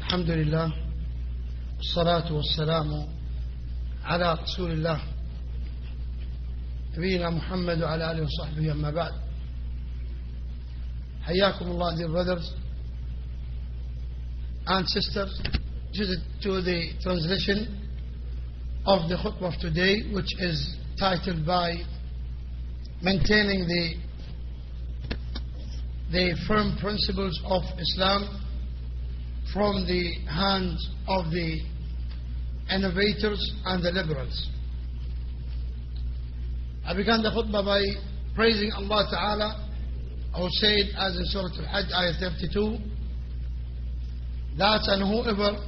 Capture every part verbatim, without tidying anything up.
الحمد لله والصلاة والسلام على رسول الله نبينا محمد وعلى آله وصحبه. أما بعد, حياكم الله dear brothers and sisters. Just to the translation of the khutbah of today, which is titled by maintaining the the firm principles of Islam from the hands of the innovators and the liberals. I began the khutbah by praising Allah Ta'ala, who said, as in Surah Al-Hajj, ayah thirty-two, that and whoever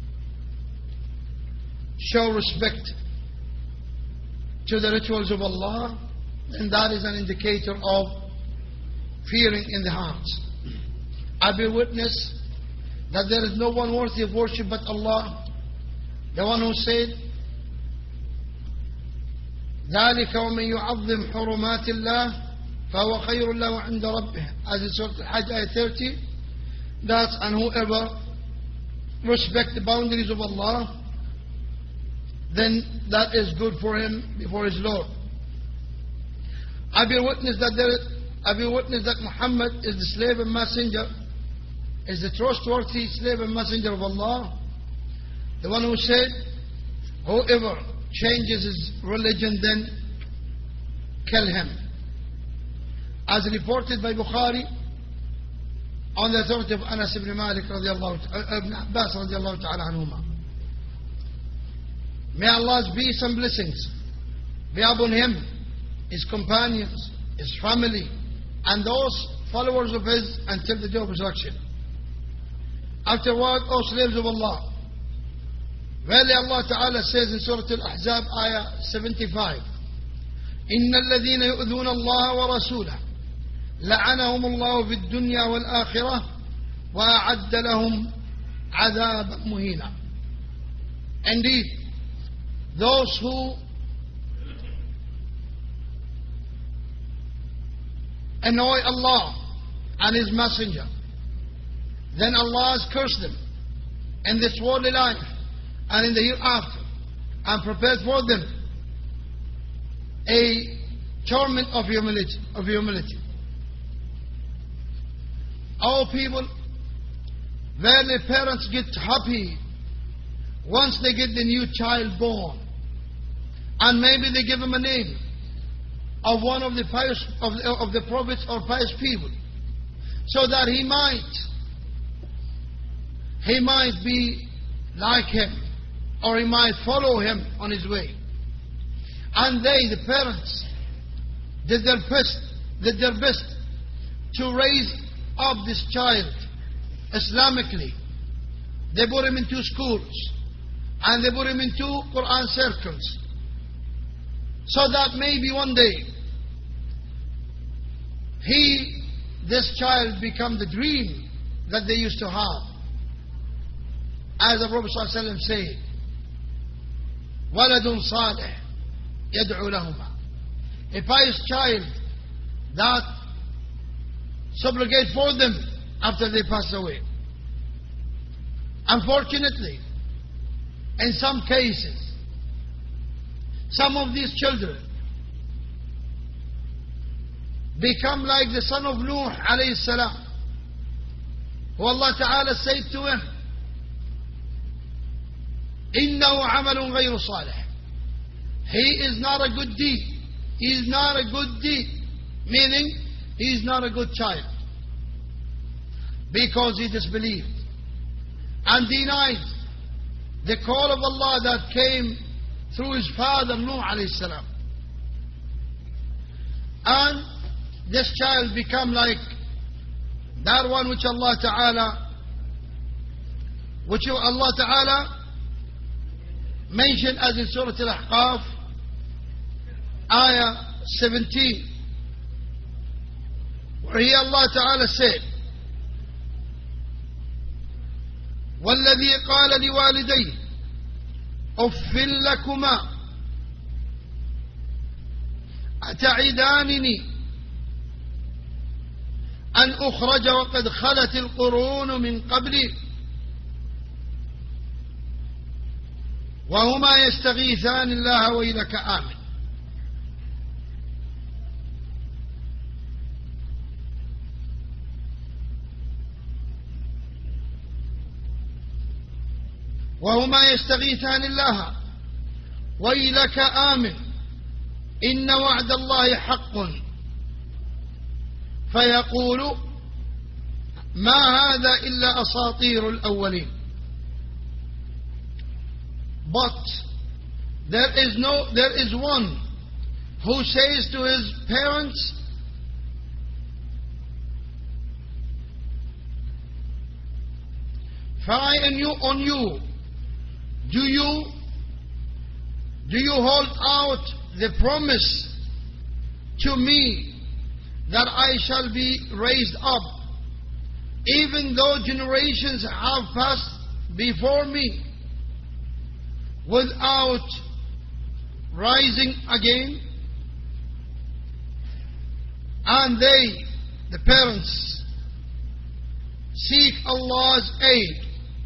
show respect to the rituals of Allah, then that is an indicator of fearing in the hearts. I bear witness that there is no one worthy of worship but Allah, the one who said, ذَلِكَ وَمَنْ يُعَظِّمْ حُرُمَاتِ اللَّهِ فَهُوَ خَيْرٌ لَهُ عِنْدَ رَبِّهِ, as in Surah Al-Hajj, ayah thirty, that and whoever respect the boundaries of Allah, then that is good for him before his Lord. I bear witness that there, I bear witness that Muhammad is the slave and messenger, is the trustworthy slave and messenger of Allah, the one who said, whoever changes his religion, then kill him. As reported by Bukhari on the authority of Anas ibn Malik radiallahu ta'ala, ibn Abbas radiallahu ta'ala anhuma. May Allah's peace and blessings be upon him, his companions, his family, and those followers of his until the day of resurrection. Afterward, O slaves of Allah, verily Allah Ta'ala says in Surah Al-Ahzab, ayah seventy-five, إِنَّ الَّذِينَ يُؤْذُونَ اللَّهَ وَرَسُولَهُ لَعَنَهُمُ اللَّهُ فِي الدُّنْيَا وَالْآخِرَةِ وَأَعَدَّ لَهُمْ عَذَابًا مُهِينًا. Indeed, those who annoy Allah and His Messenger, then Allah has cursed them in this worldly life and in the hereafter, and prepared for them a torment of humility. Of humility. Our people, verily parents get happy once they get the new child born, and maybe they give him a name of one of the pious of the, of the prophets or pious people, so that he might he might be like him, or he might follow him on his way. And they, the parents, did their best, did their best to raise up this child Islamically. They put him into schools, and they put him into Quran circles, so that maybe one day he, this child, become the dream that they used to have. As the Prophet ﷺ said, وَلَدٌ صَالِحٌ يَدْعُو لَهُمَا, a pious child that supplicate for them after they pass away. Unfortunately, in some cases, some of these children become like the son of Nuh alayhi salam, who Allah Ta'ala said to him, إِنَّهُ عَمَلٌ غَيْرُ صَالِحٍ, he is not a good deed. He is not a good deed, meaning he is not a good child, because he disbelieved and denied the call of Allah that came through his father Nuh alayhi salam. And this child become like that one which Allah Ta'ala which Allah Ta'ala mentioned as in Surah Al-Ahqaf, ayah seventeen, where here Allah Ta'ala said, وَالَّذِي قَالَ لِوَالِدَيْهِ أُفٍّ لَكُمَا أَتَعِدَانِنِي أن أخرج وقد خلت القرون من قبلي وهما يستغيثان الله ويلك آمن. وهما يستغيثان الله ويلك آمن إن وعد الله حق فيقول ما هذا إلا أساطير الأولين. But there is no, there is one who says to his parents, "Fry on you, on you, do you, do you hold out the promise to me that I shall be raised up, even though generations have passed before me, without rising again?" And they, the parents, seek Allah's aid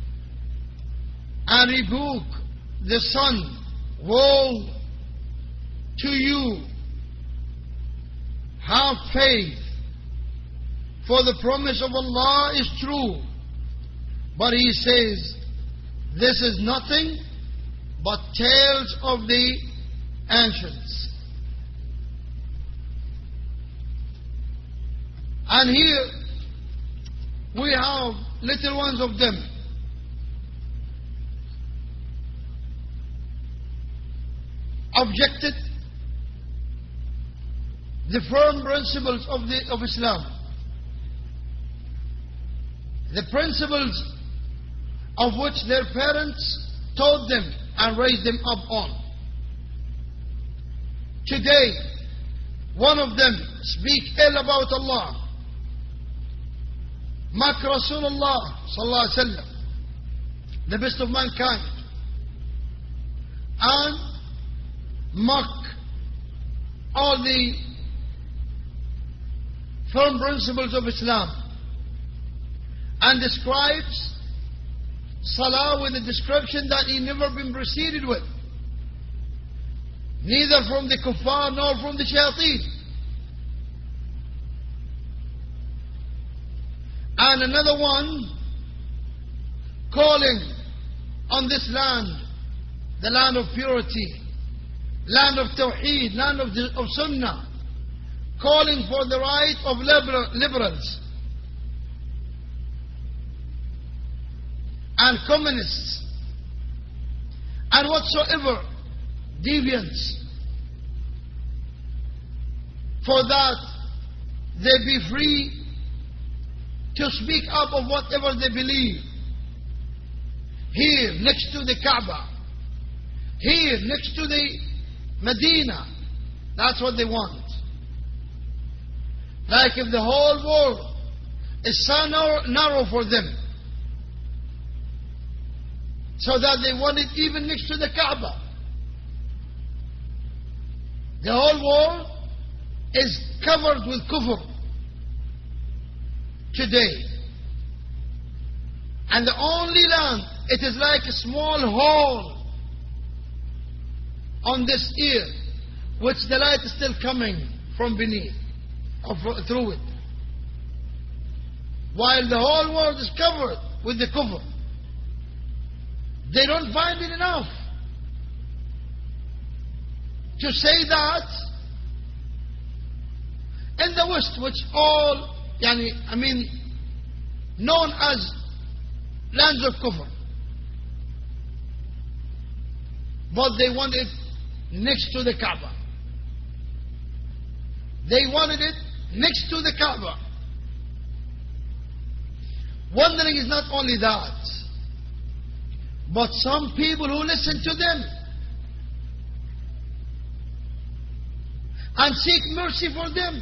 and rebuke the son, "Woe to you, have faith, for the promise of Allah is true." But he says, this is nothing but tales of the ancients. And here we have little ones of them. Objected the firm principles of, the, of Islam, the principles of which their parents taught them and raised them up on. Today, one of them speak ill about Allah, mock Rasulullah sallallahu alaihi wasallam, the best of mankind, and mock all the firm principles of Islam, and describes Salah with a description that he never been preceded with, neither from the kuffar nor from the shayateen. And another one calling on this land, the land of purity, land of Tawheed, land of, the, of Sunnah, calling for the right of liberal, liberals and communists and whatsoever deviants, for that they be free to speak up of whatever they believe. Here next to the Kaaba, here next to the Medina, that's what they want. Like if the whole world is so narrow for them, so that they want it even next to the Kaaba. The whole world is covered with kufr today. And the only land, it is like a small hole on this ear, which the light is still coming from beneath, or through it. While the whole world is covered with the kufr. They don't find it enough to say that in the West, which all, yani, I mean, known as lands of kufr, but they want it next to the Kaaba. They wanted it next to the Kaaba. Wondering is not only that, but some people who listen to them and seek mercy for them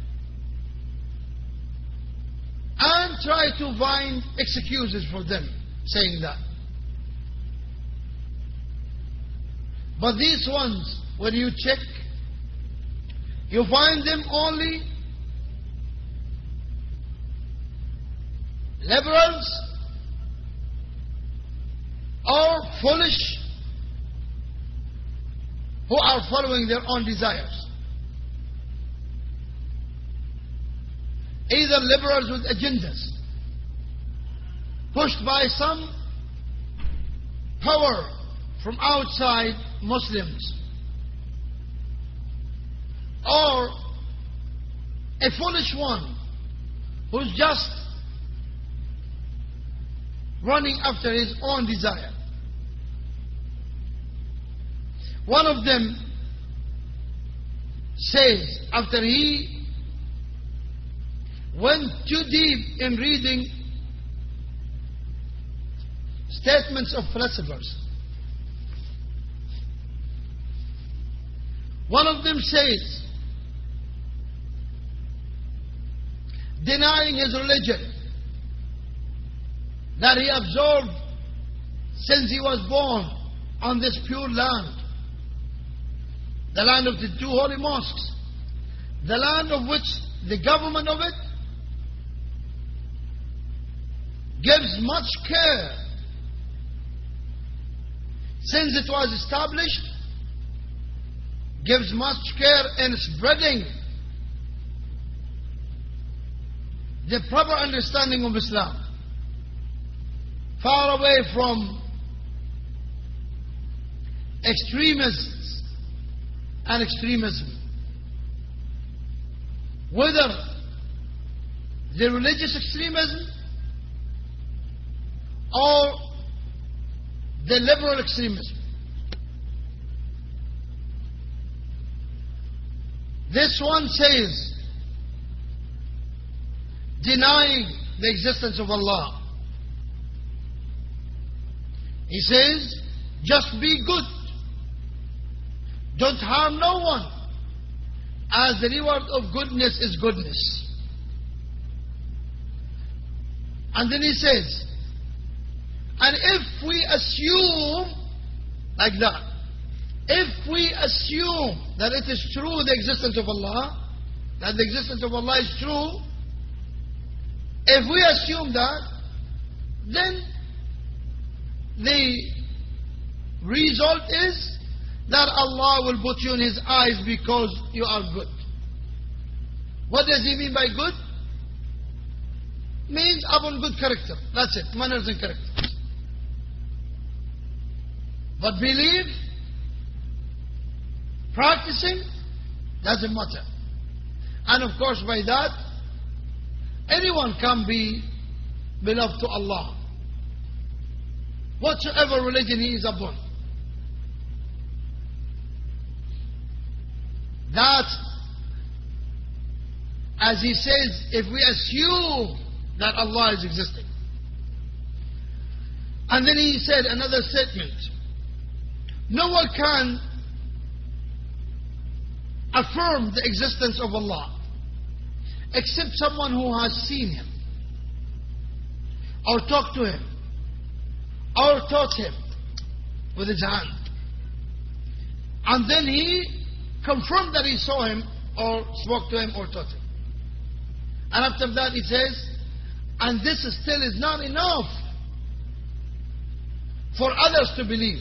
and try to find excuses for them saying that. But these ones, when you check, you find them only liberals or foolish who are following their own desires. Either liberals with agendas, pushed by some power from outside Muslims, or a foolish one who's just running after his own desire. One of them says, after he went too deep in reading statements of philosophers, one of them says, denying his religion that he absorbed since he was born on this pure land, the land of the two holy mosques, the land of which the government of it gives much care since it was established, gives much care in spreading the proper understanding of Islam, far away from extremists and extremism, whether the religious extremism or the liberal extremism. This one says, denying the existence of Allah, he says, just be good, don't harm no one, as the reward of goodness is goodness. And then he says, and if we assume like that, if we assume that it is true the existence of Allah, that the existence of Allah is true, if we assume that, then the result is that Allah will put you in His eyes because you are good. What does He mean by good? Means upon good character. That's it. Manners and character. But believe, practicing, doesn't matter. And of course by that, anyone can be beloved to Allah, whatsoever religion he is upon. That, as he says, if we assume that Allah is existing. And then he said another statement, no one can affirm the existence of Allah except someone who has seen Him, or talked to Him, or taught Him with his hand. And then he confirmed that he saw Him, or spoke to Him, or taught Him. And after that he says, and this still is not enough for others to believe.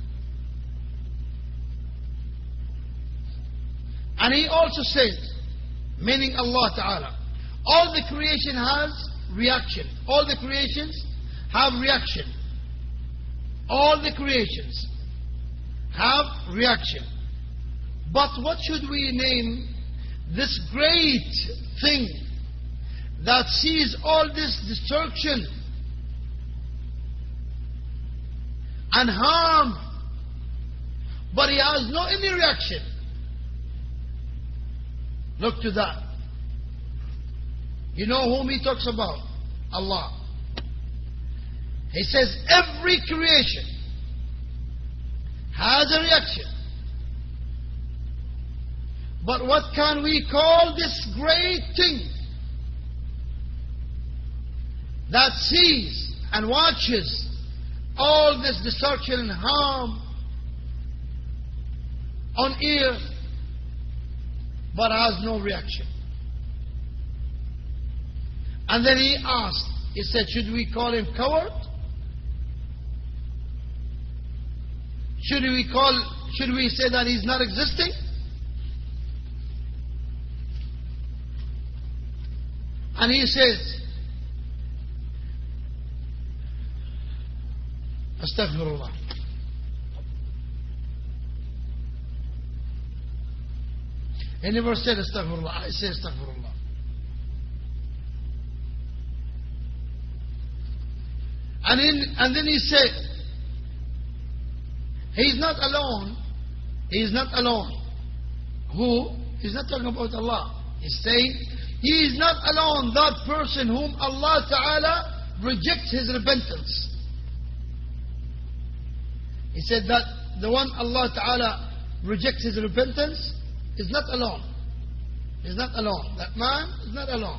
And he also says, meaning Allah Ta'ala, all the creation has reaction. All the creations have reaction. All the creations have reaction. But what should we name this great thing that sees all this destruction and harm, but he has no any reaction? Look to that. You know whom he talks about? Allah. He says every creation has a reaction. But what can we call this great thing that sees and watches all this destruction and harm on earth, but has no reaction? And then he asked, he said, should we call him coward? Should we call, should we say that he's not existing? And he says, Astaghfirullah. He never said Astaghfirullah. I say Astaghfirullah. And, in, and then he said, he's not alone. He's not alone. Who? He's not talking about Allah. He's saying, he is not alone, that person whom Allah Ta'ala rejects his repentance. He said that the one Allah Ta'ala rejects his repentance is not alone. He's not alone. That man is not alone.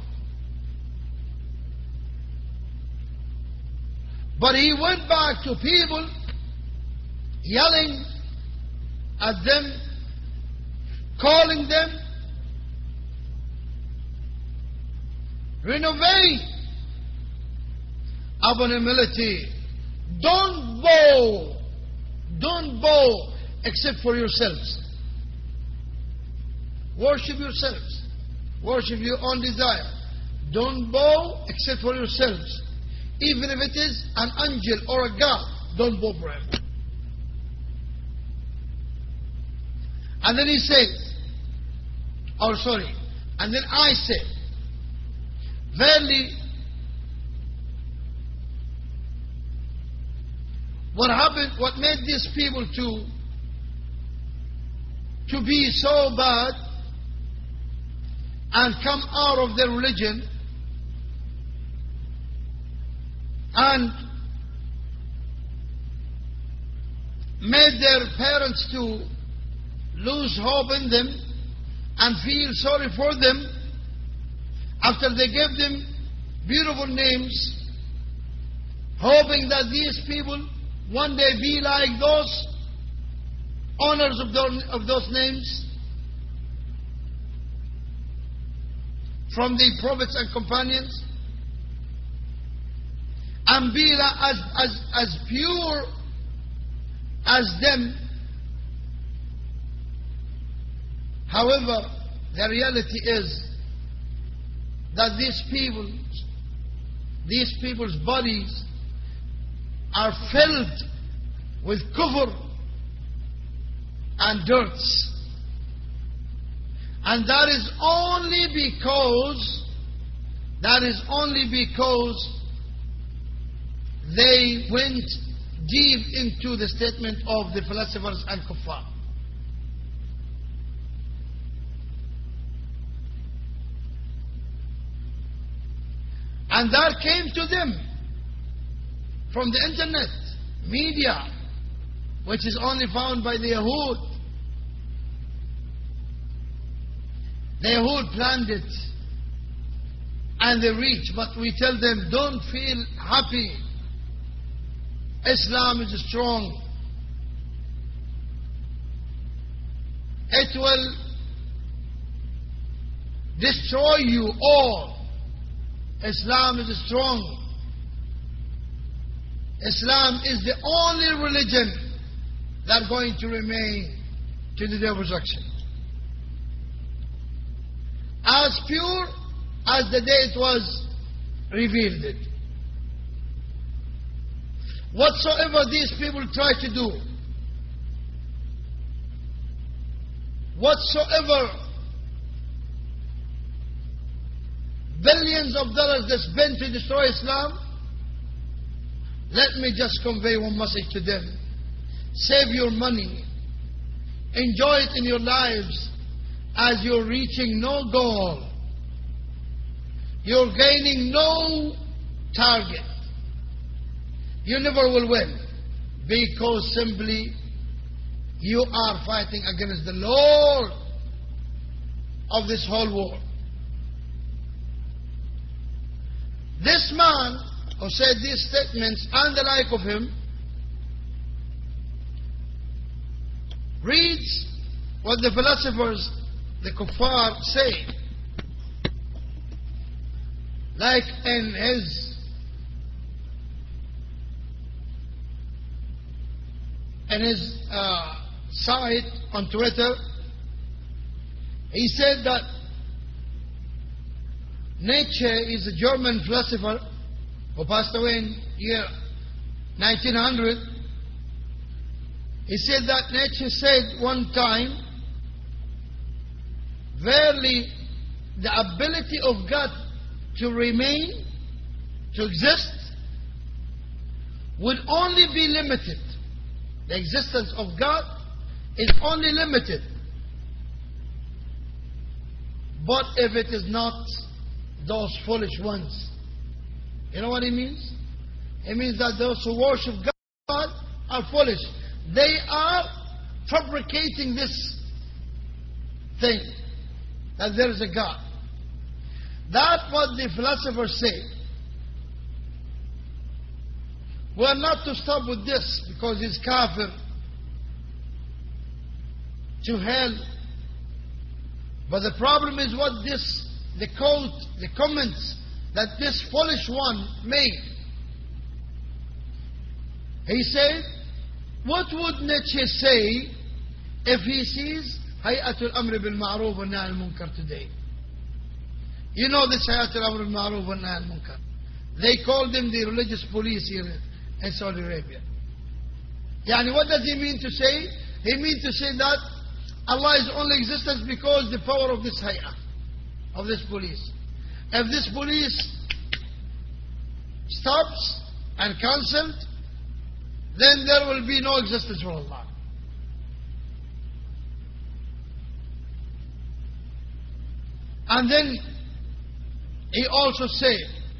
But he went back to people, yelling at them, calling them, renovate upon humility. Don't bow. Don't bow except for yourselves. Worship yourselves. Worship your own desire. Don't bow except for yourselves. Even if it is an angel or a god, don't bow for him. And then he says, oh sorry, and then I said, verily, what happened, what made these people to, to be so bad and come out of their religion and made their parents to lose hope in them and feel sorry for them after they gave them beautiful names, hoping that these people one day be like those owners of those, of those names from the prophets and companions, and be as, as, as pure as them. However, the reality is that these people, these people's bodies are filled with kufr and dirts. And that is only because, that is only because they went deep into the statement of the philosophers and kuffar. And that came to them from the internet, media, which is only found by the Yahud. The Yahud planned it and they reach, but we tell them, don't feel happy. Islam is strong. It will destroy you all. Islam is strong. Islam is the only religion that is going to remain to the day of resurrection. As pure as the day it was revealed it. Whatsoever these people try to do, whatsoever billions of dollars they spend to destroy Islam, let me just convey one message to them. Save your money. Enjoy it in your lives as you're reaching no goal. You're gaining no target. You never will win because simply you are fighting against the Lord of this whole world. This man who said these statements and the like of him reads what the philosophers, the kuffar, say. Like in his in his uh, site on Twitter, he said that Nietzsche is a German philosopher who passed away in year nineteen hundred. He said that Nietzsche said one time, verily the ability of God to remain, to exist, would only be limited. The existence of God is only limited. But if it is not those foolish ones. You know what he means? It means that those who worship God are foolish. They are fabricating this thing, that there is a God. That's what the philosophers say. We are not to stop with this because he's kafir, to hell. But the problem is what this, the quote, the comments that this foolish one made. He said, what would Nietzsche say if he sees Hayatul Amr bil Ma'ruf wa Nahy al Munkar today? You know this Hayatul Amr bil Ma'ruf wa Nahy al Munkar. They call them the religious police here in Saudi Arabia. Yani what does he mean to say? He means to say that Allah is only existence because the power of this hay'ah, of this police. If this police stops and cancelled, then there will be no existence for Allah. And then he also said,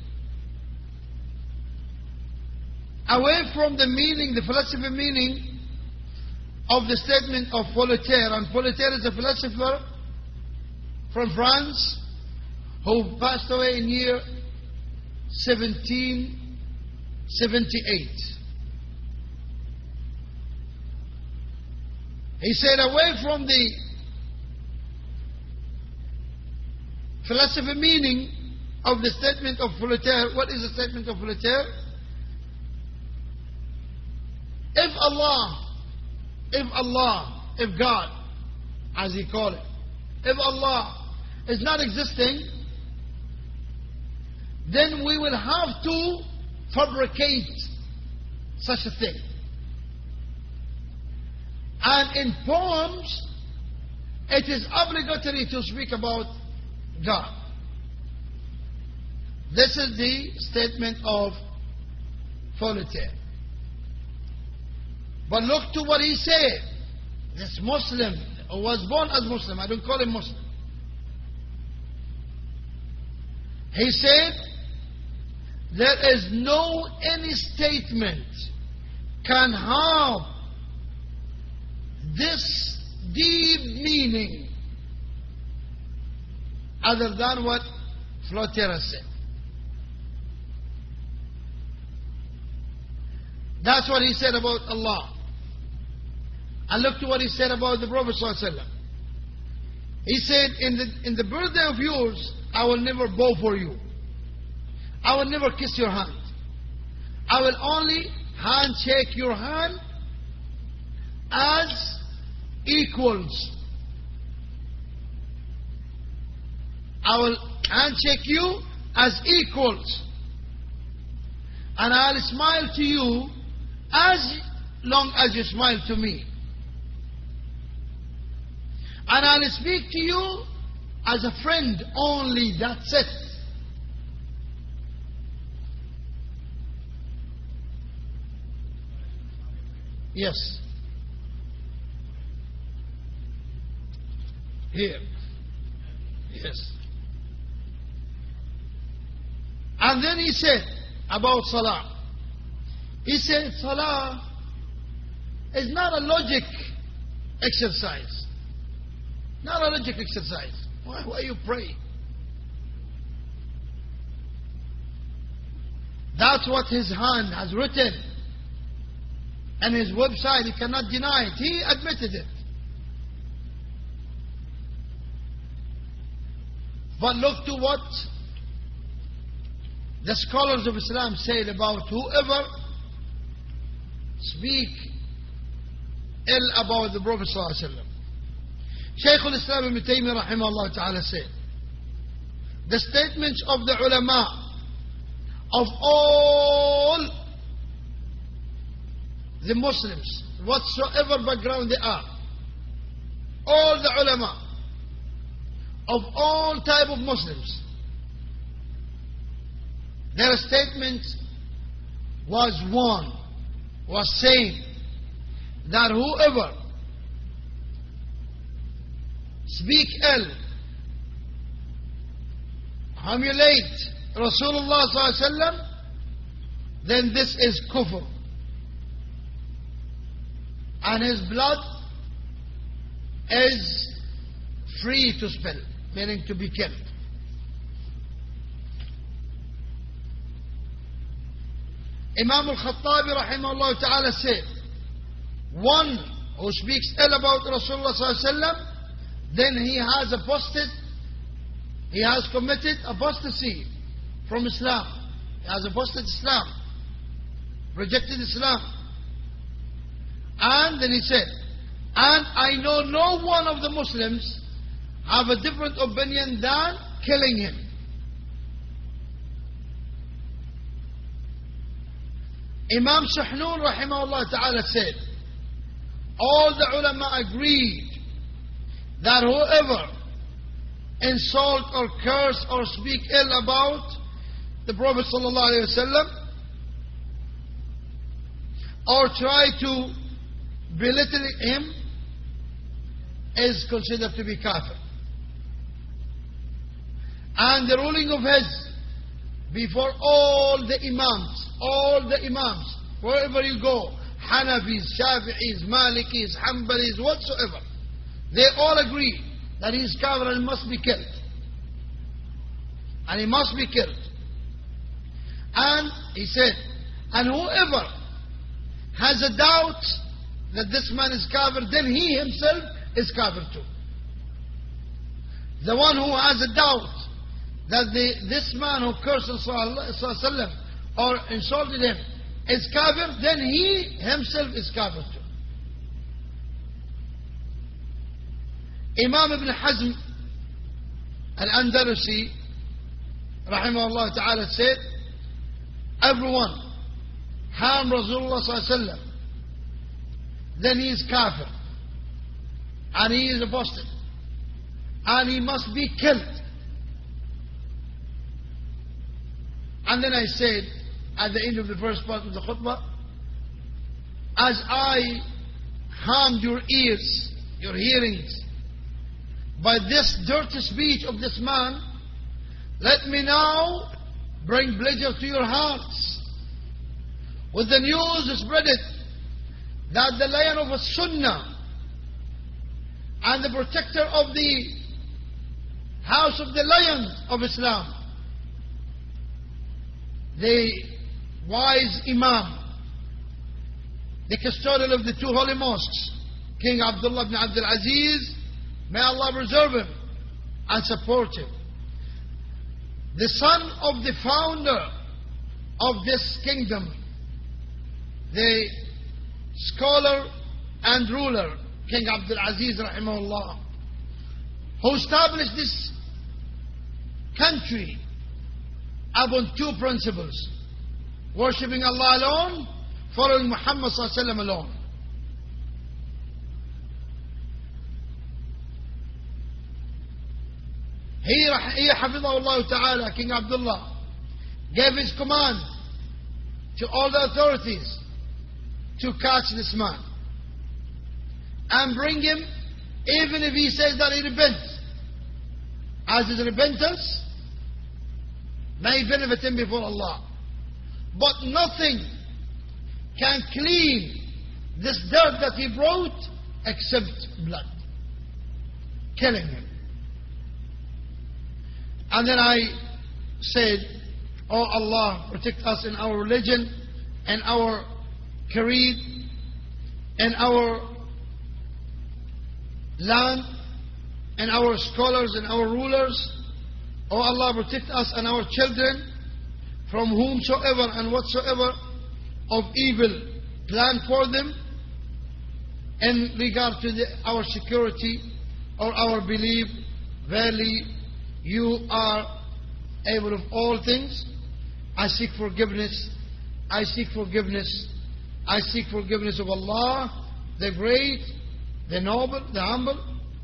away from the meaning, the philosophy meaning of the statement of Voltaire, and Voltaire is a philosopher from France who passed away in year seventeen seventy-eight. He said, away from the philosophy meaning of the statement of Voltaire. What is the statement of Voltaire? If Allah, if Allah, if God, as he called it, if Allah is not existing, then we will have to fabricate such a thing. And in poems, it is obligatory to speak about God. This is the statement of Voltaire. But look to what he said. This Muslim who was born as Muslim, I don't call him Muslim. He said, there is no any statement can have this deep meaning other than what Voltaire said. That's what he said about Allah. And look to what he said about the Prophet ﷺ. He said, in the, in the birthday of yours, I will never bow for you. I will never kiss your hand. I will only handshake your hand as equals. I will handshake you as equals. And I'll smile to you as long as you smile to me. And I'll speak to you as a friend only, that's it. Yes. Here. Yes. And then he said about Salah. He said Salah is not a logic exercise. Not a logic exercise. Why, why you pray? That's what his hand has written. And his website, he cannot deny it. He admitted it. But look to what the scholars of Islam said about whoever speak ill about the Prophet sallallahu alaihi wasallam. Shaykh al-Islam ibn Taymiyyah rahimahullah ta'ala said, the statements of the ulama of all the Muslims, whatsoever background they are, all the ulama of all type of Muslims, their statement was one, was saying that whoever speak ill, humiliate Rasulullah sallallahu alaihi wasallam, then this is kufr, and his blood is free to spill, meaning to be killed. Imam al-Khattabi rahimahullah ta'ala said, one who speaks ill about Rasulullah sallallahu alaihi wasallam, then he has apostate, he has committed apostasy from Islam. He has apostated Islam, rejected Islam. And then he said, and I know no one of the Muslims have a different opinion than killing him. Imam Suhnun rahimahullah ta'ala said, all the ulama agreed that whoever insult or curse or speak ill about the Prophet sallallahu alaihi wasallam or try to belittle him is considered to be kafir. And the ruling of his before all the imams, all the imams, wherever you go, Hanafis, Shafi'is, Malikis, Hanbalis, whatsoever, they all agree that he is kafir and must be killed. And he must be killed. And he said, and whoever has a doubt that this man is kafir, then he himself is kafir too. The one who has a doubt that the, this man who cursed Rasulullah or insulted him is kafir, then he himself is kafir too. Imam Ibn Hazm al-Andalusi rahimahullah ta'ala said, everyone harm Rasulullah sallallahu alaihi wasallam, then he is kafir and he is apostate and he must be killed. And then I said at the end of the first part of the khutbah, as I harmed your ears, your hearings, by this dirty speech of this man, let me now bring pleasure to your hearts with the news spread it that the lion of Sunnah and the protector of the house of the lions of Islam, the wise Imam, the custodian of the two holy mosques, King Abdullah ibn Abdul Aziz, may Allah preserve him and support him, the son of the founder of this kingdom, the scholar and ruler, King Abdul Aziz rahimahullah, who established this country upon two principles: worshipping Allah alone, following Muhammad sallallahu alaihi wasallam alone. He, he hafidhahullah ta'ala, King Abdullah, gave his command to all the authorities to catch this man and bring him, even if he says that he repents, as his repentance may benefit him before Allah. But nothing can clean this dirt that he brought except blood, killing him. And then I said, oh Allah, protect us in our religion, and our creed, and our land, and our scholars and our rulers. Oh Allah, protect us and our children from whomsoever and whatsoever of evil planned for them. in regard to the, our security or our belief, verily you are able of all things. I seek forgiveness. I seek forgiveness. I seek forgiveness of Allah, the great, the noble, the humble,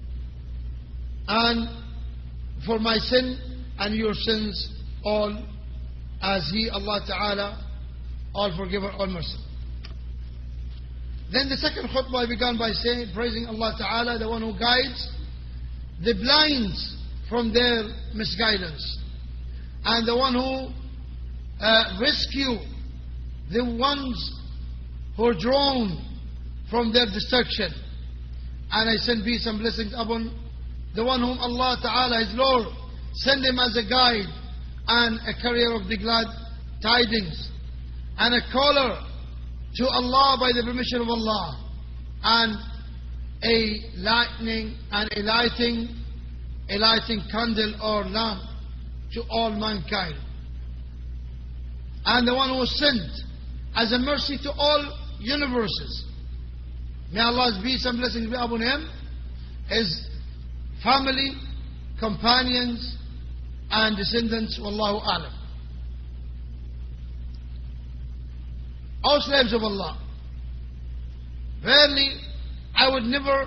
and for my sin and your sins all, as He, Allah Ta'ala, all forgiver, all merciful. Then the second khutbah I began by saying, praising Allah Ta'ala, the one who guides the blind from their misguidance, and the one who uh, rescue the ones who are drawn from their destruction. And I send peace and blessings upon the one whom Allah Ta'ala, His Lord, send him as a guide and a carrier of the glad tidings and a caller to Allah by the permission of Allah, and a lightning and a lighting, a lighting candle or lamp to all mankind, and the one who was sent as a mercy to all universes. May Allah's peace and blessings be upon him, his family, companions, and descendants. Wallahu a'lam. O slaves of Allah, verily I would never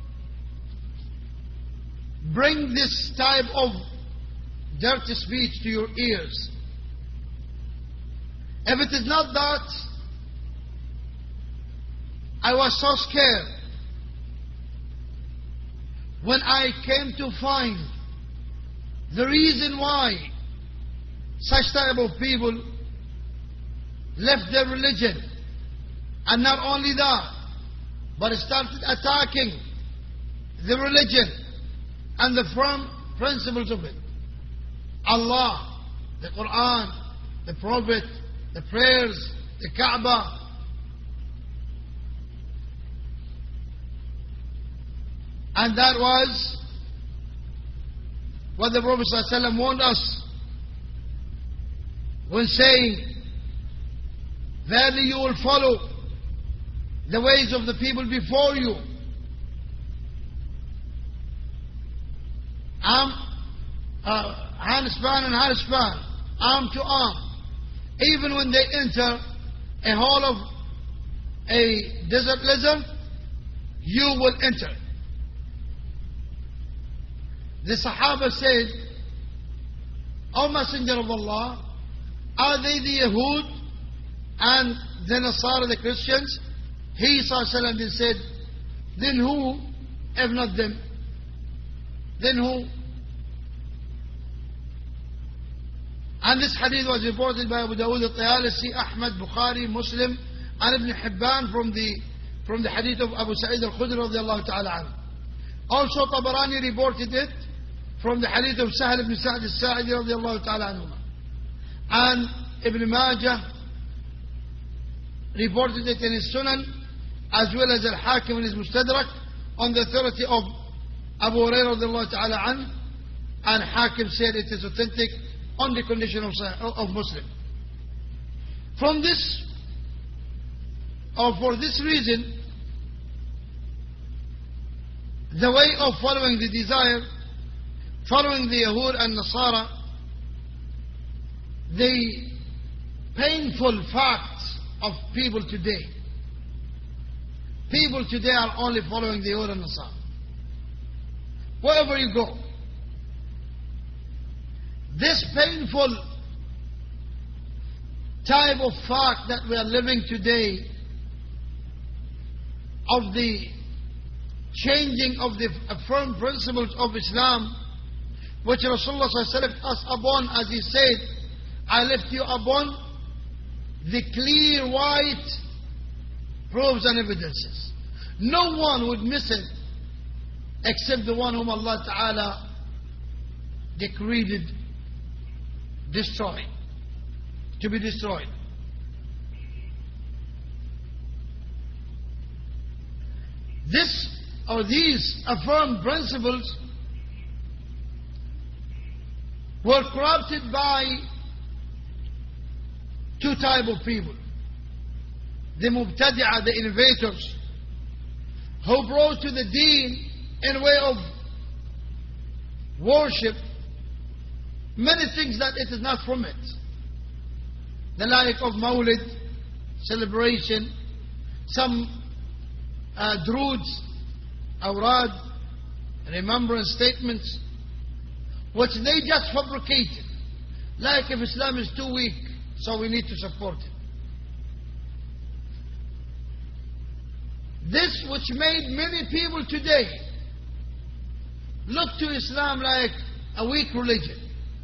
bring this type of dirty speech to your ears if it is not that I was so scared when I came to find the reason why such type of people left their religion, and not only that, but started attacking the religion and the firm principles of it. Allah, the Quran, the Prophet, the prayers, the Kaaba. And that was what the Prophet ﷺ warned us when saying, verily you will follow the ways of the people before you. Arm, uh, hand span and hand span, arm to arm. Even when they enter a hole of a desert lizard, you will enter. The Sahaba said, O Messenger of Allah, are they the Yahud and the Nasara, the Christians? He sallallahu then said, then who, if not them? Then who? And this hadith was reported by Abu Dawud al-Tayalisi, Ahmad, Bukhari, Muslim, and Ibn Hibban from the from the hadith of Abu Sa'id al-Khudri radiallahu ta'ala anhu. Also Tabarani reported it from the hadith of Sahal ibn Sa'd al-Sa'idi radiallahu ta'ala anhu. And Ibn Majah reported it in his Sunan, as well as Al-Hakim in his Mustadrak, on the authority of Abu Hurairah radiallahu ta'ala anhu, and Hakim said it is authentic on the condition of, of Muslim. From this, or for this reason, the way of following the desire, following the Yahud and Nasara, the painful facts of people today. People today are only following the Yahud and Nasara. Wherever you go, this painful type of fact that we are living today, of the changing of the firm principles of Islam, which Rasulullah left us upon, as he said, I left you upon the clear white proofs and evidences. No one would miss it except the one whom Allah Ta'ala decreed destroy, to be destroyed. This or these affirmed principles were corrupted by two types of people. The Mubtadi'ah, the innovators, who brought to the deen in way of worship many things that it is not from it. The like of Mawlid, celebration, some uh, droods, awrad, remembrance statements, which they just fabricated. Like if Islam is too weak, so we need to support it. This which made many people today look to Islam like a weak religion.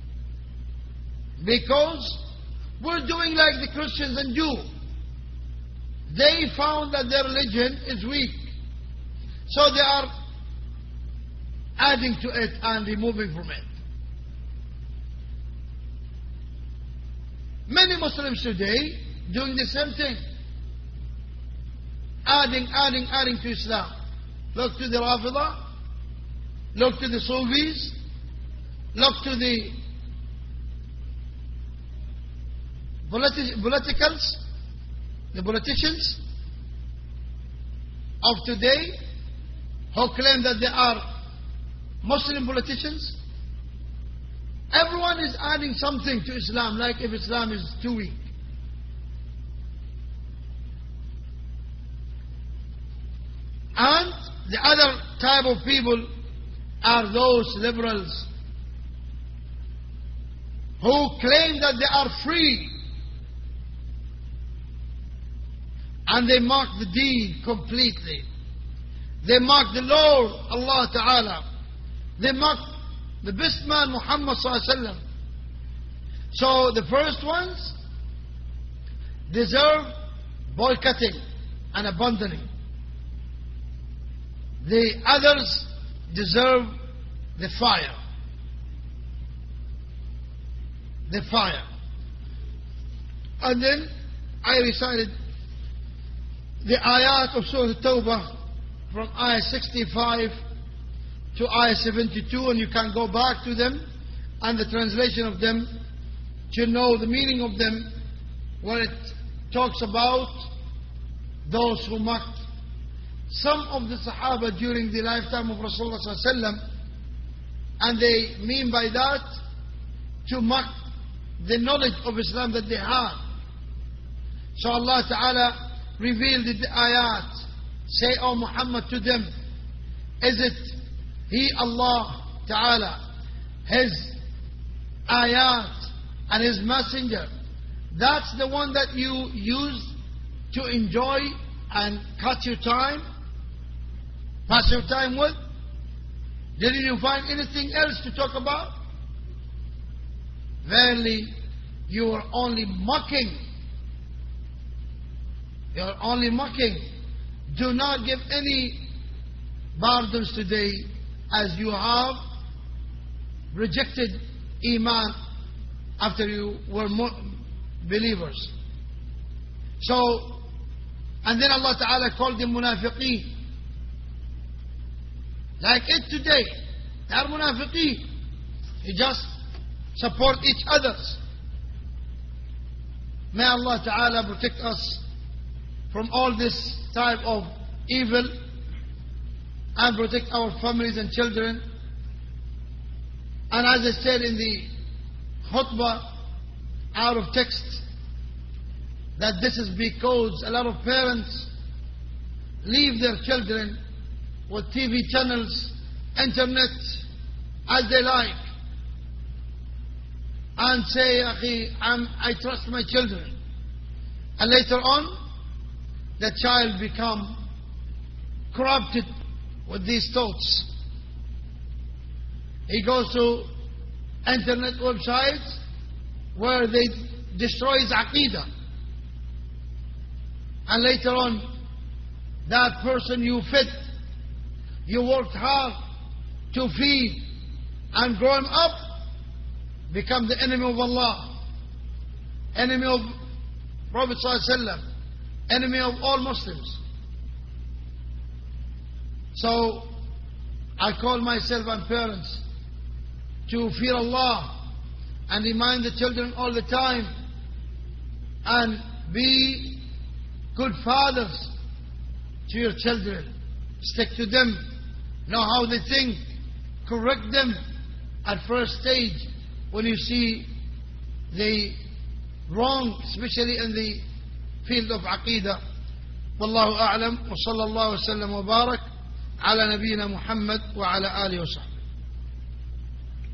Because we're doing like the Christians and Jews. They found that their religion is weak. So they are adding to it and removing from it. Many Muslims today doing the same thing. Adding, adding, adding to Islam. Look to the Rafidah. Look to the Sufis. Look to the politi- politicals, the politicians of today who claim that they are Muslim politicians. Everyone is adding something to Islam, like if Islam is too weak. And the other type of people are those liberals who claim that they are free. And they mock the deen completely. They mock the Lord, Allah Ta'ala. They mock the best man, Muhammad Sallallahu Alaihi Wasallam. So the first ones deserve boycotting and abandoning. The others deserve the fire. The fire. And then I recited the ayat of Surah Tawbah from ayah sixty-five to ayah seventy-two, and you can go back to them and the translation of them to know the meaning of them, where it talks about those who mocked some of the Sahaba during the lifetime of Rasulullah Sallallahu Alaihi Wasallam, and they mean by that to mock the knowledge of Islam that they had. So Allah Ta'ala revealed the ayat. Say, O Muhammad, to them, is it He, Allah Ta'ala, His ayat and His messenger, that's the one that you use to enjoy and cut your time, pass your time with? Didn't you find anything else to talk about? Verily, you are only mocking. You are only mocking. Do not give any burdens today, as you have rejected Iman after you were believers. So, and then Allah Ta'ala called them munafiqeen. Like it today, they are munafiqeen. You just support each other. May Allah Ta'ala protect us from all this type of evil and protect our families and children. And as I said in the khutbah out of text, that this is because a lot of parents leave their children with T V channels, internet, as they like, and say, Akhi, I'm, I trust my children. And later on, the child become corrupted with these thoughts. He goes to internet websites where they destroy his aqidah. And later on, that person you fed, you worked hard to feed and grow him up, become the enemy of Allah, enemy of Prophet ﷺ, enemy of all Muslims. So I call myself and parents to fear Allah and remind the children all the time and be good fathers to your children. stick to them, know how they think, correct them at first stage when you see the wrong, especially in the field of Aqidah. Wallahu a'lam, wa sallallahu wa sallam wa barak ala nabiyyina Muhammad wa ala alihi wa sahbihi.